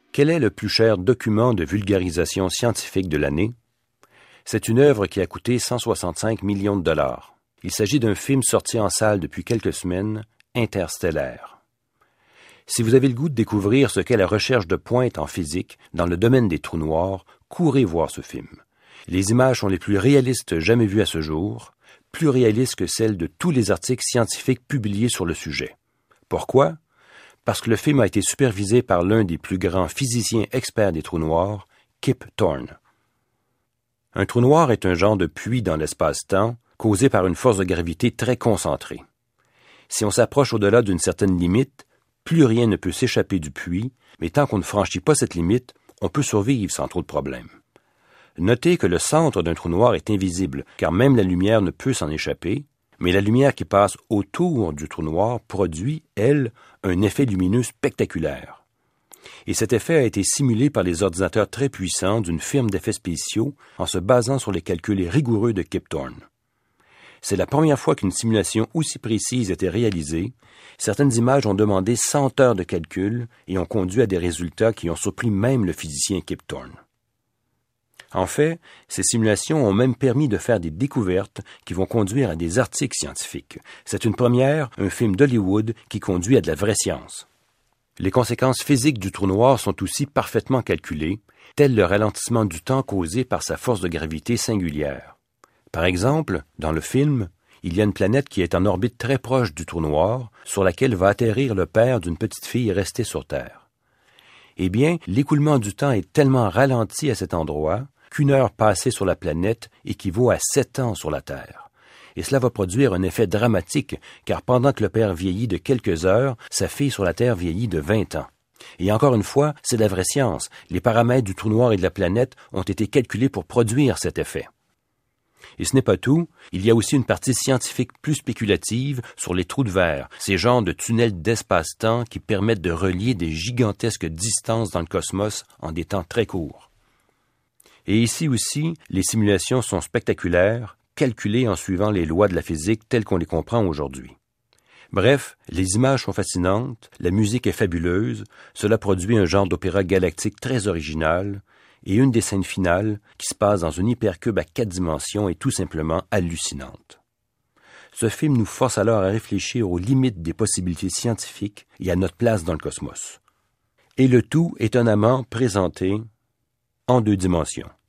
Quel est le plus cher document de vulgarisation scientifique de l'année? C'est une œuvre qui a coûté 165 millions de dollars. Il s'agit d'un film sorti en salle depuis quelques semaines, Interstellaire. Si vous avez le goût de découvrir ce qu'est la recherche de pointe en physique dans le domaine des trous noirs, courez voir ce film. Les images sont les plus réalistes jamais vues à ce jour, plus réalistes que celles de tous les articles scientifiques publiés sur le sujet. Pourquoi? Parce que le film a été supervisé par l'un des plus grands physiciens experts des trous noirs, Kip Thorne. Un trou noir est un genre de puits dans l'espace-temps causé par une force de gravité très concentrée. Si on s'approche au-delà d'une certaine limite, plus rien ne peut s'échapper du puits, mais tant qu'on ne franchit pas cette limite, on peut survivre sans trop de problèmes. Notez que le centre d'un trou noir est invisible, car même la lumière ne peut s'en échapper, mais la lumière qui passe autour du trou noir produit, elle, un effet lumineux spectaculaire. Et cet effet a été simulé par les ordinateurs très puissants d'une firme d'effets spéciaux en se basant sur les calculs rigoureux de Kip Thorne. C'est la première fois qu'une simulation aussi précise était réalisée. Certaines images ont demandé 100 heures de calcul et ont conduit à des résultats qui ont surpris même le physicien Kip Thorne. En fait, ces simulations ont même permis de faire des découvertes qui vont conduire à des articles scientifiques. C'est une première, un film d'Hollywood qui conduit à de la vraie science. Les conséquences physiques du trou noir sont aussi parfaitement calculées, tel le ralentissement du temps causé par sa force de gravité singulière. Par exemple, dans le film, il y a une planète qui est en orbite très proche du trou noir, sur laquelle va atterrir le père d'une petite fille restée sur Terre. Eh bien, l'écoulement du temps est tellement ralenti à cet endroit qu'une heure passée sur la planète équivaut à 7 ans sur la Terre. Et cela va produire un effet dramatique, car pendant que le père vieillit de quelques heures, sa fille sur la Terre vieillit de 20 ans. Et encore une fois, c'est la vraie science. Les paramètres du trou noir et de la planète ont été calculés pour produire cet effet. Et ce n'est pas tout, il y a aussi une partie scientifique plus spéculative sur les trous de verre, ces genres de tunnels d'espace-temps qui permettent de relier des gigantesques distances dans le cosmos en des temps très courts. Et ici aussi, les simulations sont spectaculaires, calculées en suivant les lois de la physique telles qu'on les comprend aujourd'hui. Bref, les images sont fascinantes, la musique est fabuleuse, cela produit un genre d'opéra galactique très original, et une des scènes finales, qui se passe dans un hypercube à 4 dimensions, est tout simplement hallucinante. Ce film nous force alors à réfléchir aux limites des possibilités scientifiques et à notre place dans le cosmos. Et le tout étonnamment présenté en 2 dimensions.